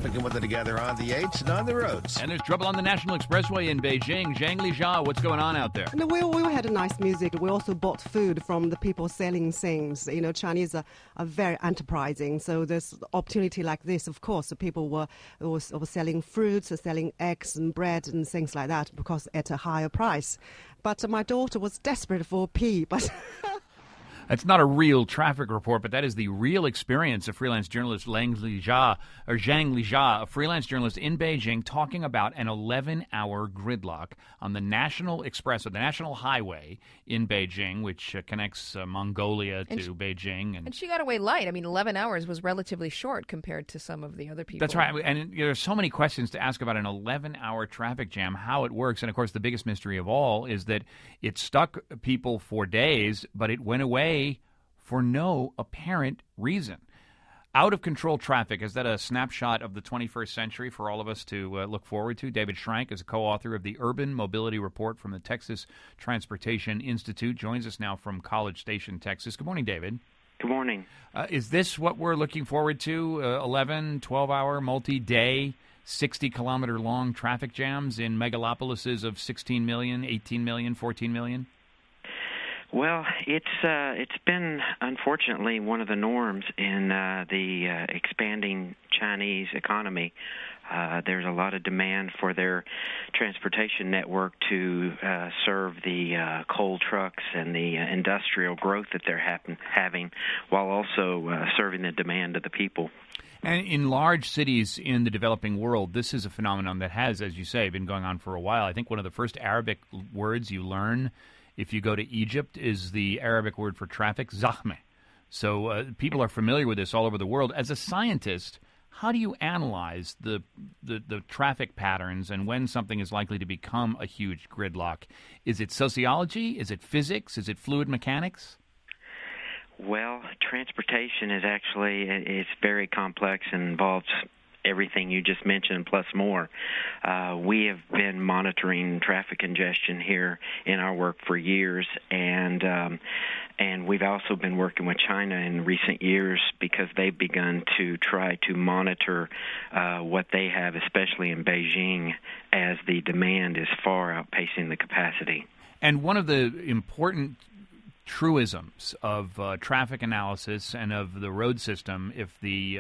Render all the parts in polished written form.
traffic and weather together on the 8s and on the roads. And there's trouble on the National Expressway in Beijing. Zhang Lijia, what's going on out there? No, we had a nice music. We also bought food from the people selling things. You know, Chinese are very enterprising. So there's opportunity like this, of course. The people were selling fruits, selling eggs and bread and things like that because at a higher price. But my daughter was desperate for a pee, but... That's not a real traffic report, but that is the real experience of freelance journalist Zhang Lijia, a freelance journalist in Beijing, talking about an 11-hour gridlock on the National Express, or the National Highway in Beijing, which connects Mongolia to Beijing. And she got away light. I mean, 11 hours was relatively short compared to some of the other people. That's right. And there's so many questions to ask about an 11-hour traffic jam, how it works. And, of course, the biggest mystery of all is that it stuck people for days, but it went away for no apparent reason. Out-of-control traffic, is that a snapshot of the 21st century for all of us to look forward to? David Schrank is a co-author of the Urban Mobility Report from the Texas Transportation Institute, joins us now from College Station, Texas. Good morning, David. Good morning. Is this what we're looking forward to, 11, 12-hour, multi-day, 60-kilometer-long traffic jams in megalopolises of 16 million, 18 million, 14 million? Well, it's been, unfortunately, one of the norms in the expanding Chinese economy. There's a lot of demand for their transportation network to serve the coal trucks and the industrial growth that they're having, while also serving the demand of the people. And in large cities in the developing world, this is a phenomenon that has, as you say, been going on for a while. I think one of the first Arabic words you learn if you go to Egypt is the Arabic word for traffic, zahme. So people are familiar with this all over the world. As a scientist, how do you analyze the traffic patterns and when something is likely to become a huge gridlock? Is it sociology? Is it physics? Is it fluid mechanics? Well, transportation is actually, it's very complex and involves everything you just mentioned plus more. We have been monitoring traffic congestion here in our work for years, and we've also been working with China in recent years because they've begun to try to monitor what they have, especially in Beijing, as the demand is far outpacing the capacity. And one of the important truisms of traffic analysis and of the road system, if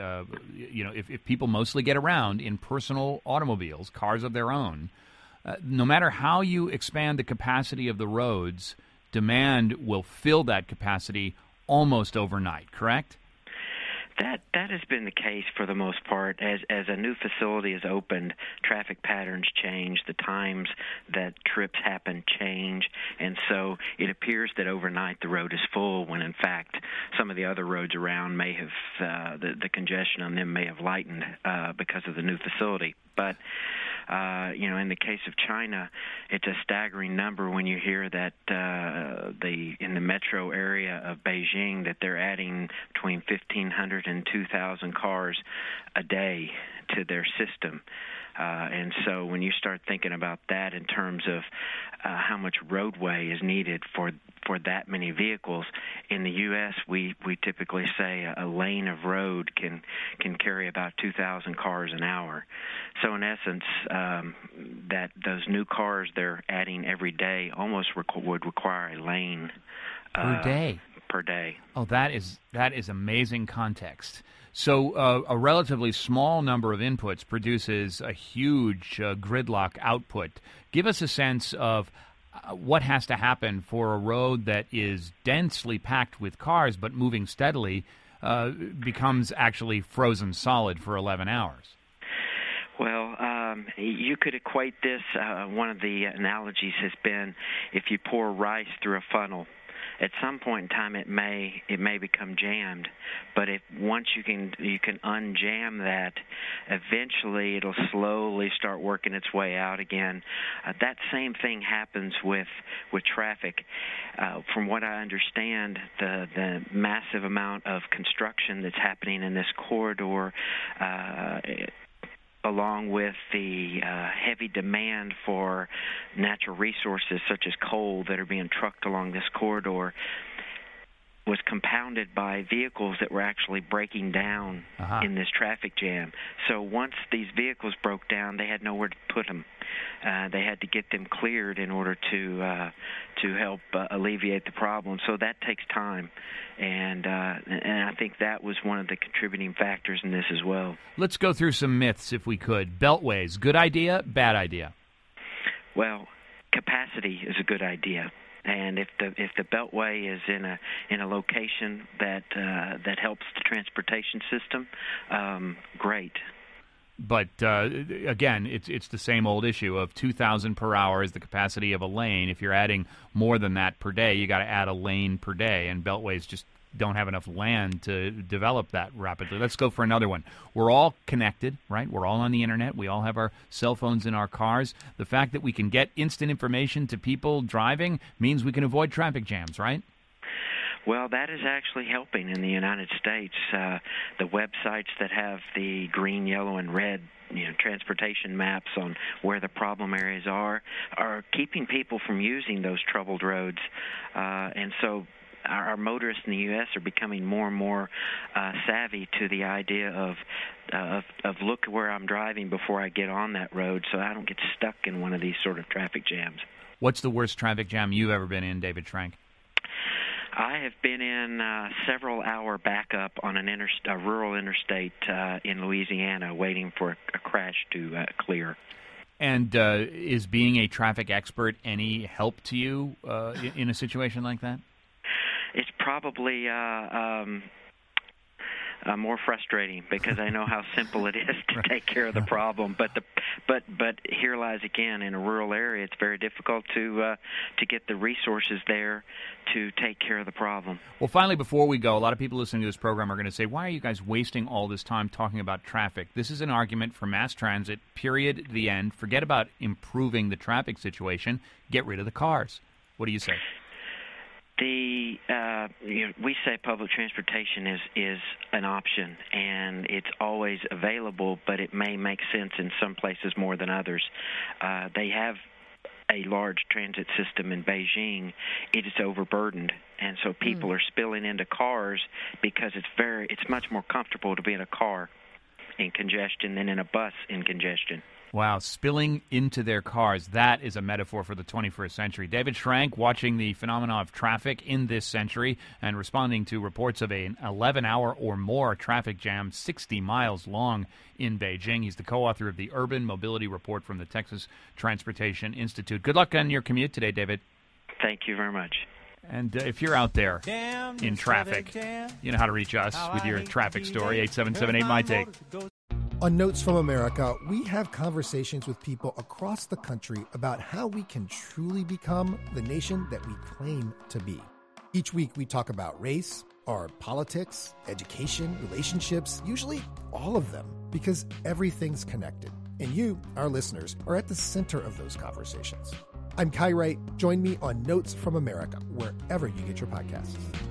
if people mostly get around in personal automobiles, cars of their own, no matter how you expand the capacity of the roads, demand will fill that capacity almost overnight, correct? That has been the case for the most part. As a new facility is opened, traffic patterns change, the times that trips happen change, and so it appears that overnight the road is full when in fact some of the other roads around may have, the congestion on them may have lightened because of the new facility. But in the case of China, it's a staggering number when you hear that in the metro area of Beijing that they're adding between 1,500 and 2,000 cars a day to their system. And so when you start thinking about that in terms of how much roadway is needed for that many vehicles, in the U.S. we typically say a lane of road can carry about 2,000 cars an hour. So in essence, that those new cars they're adding every day almost would require a lane per day. Per day. Oh, that is amazing context. So a relatively small number of inputs produces a huge gridlock output. Give us a sense of what has to happen for a road that is densely packed with cars but moving steadily becomes actually frozen solid for 11 hours. Well, you could equate this. One of the analogies has been if you pour rice through a funnel. At some point in time, it may become jammed, but once you can unjam that, eventually it'll slowly start working its way out again. That same thing happens with traffic. From what I understand, the massive amount of construction that's happening in this corridor, along with the heavy demand for natural resources such as coal that are being trucked along this corridor, was compounded by vehicles that were actually breaking down in this traffic jam. So once these vehicles broke down, they had nowhere to put them. They had to get them cleared in order to help alleviate the problem. So that takes time, and I think that was one of the contributing factors in this as well. Let's go through some myths, if we could. Beltways, good idea, bad idea? Well, capacity is a good idea. And if the beltway is in a location that helps the transportation system, great. But again, it's the same old issue of 2,000 per hour is the capacity of a lane. If you're adding more than that per day, you got to add a lane per day, and beltways just don't have enough land to develop that rapidly. Let's go for another one. We're all connected, right? We're all on the internet. We all have our cell phones in our cars. The fact that we can get instant information to people driving means we can avoid traffic jams, right? Well, that is actually helping in the United States. The websites that have the green, yellow, and red transportation maps on where the problem areas are keeping people from using those troubled roads. And so our motorists in the U.S. are becoming more and more savvy to the idea of look where I'm driving before I get on that road so I don't get stuck in one of these sort of traffic jams. What's the worst traffic jam you've ever been in, David Schrank? I have been in several-hour backup on a rural interstate in Louisiana waiting for a crash to clear. And is being a traffic expert any help to you in a situation like that? It's probably more frustrating because I know how simple it is to take care of the problem. But here lies again, in a rural area, it's very difficult to get the resources there to take care of the problem. Well, finally, before we go, a lot of people listening to this program are going to say, why are you guys wasting all this time talking about traffic? This is an argument for mass transit, period, the end. Forget about improving the traffic situation. Get rid of the cars. What do you say? We say public transportation is an option, and it's always available, but it may make sense in some places more than others. They have a large transit system in Beijing. It is overburdened, and so people are spilling into cars because it's much more comfortable to be in a car in congestion than in a bus in congestion. Wow, spilling into their cars. That is a metaphor for the 21st century. David Schrank watching the phenomena of traffic in this century and responding to reports of an 11-hour or more traffic jam 60 miles long in Beijing. He's the co-author of the Urban Mobility Report from the Texas Transportation Institute. Good luck on your commute today, David. Thank you very much. And if you're out there in traffic, you know how to reach us with your traffic story, 877-8-MY-TAKE. On Notes from America, we have conversations with people across the country about how we can truly become the nation that we claim to be. Each week, we talk about race, our politics, education, relationships, usually all of them, because everything's connected. And you, our listeners, are at the center of those conversations. I'm Kai Wright. Join me on Notes from America, wherever you get your podcasts.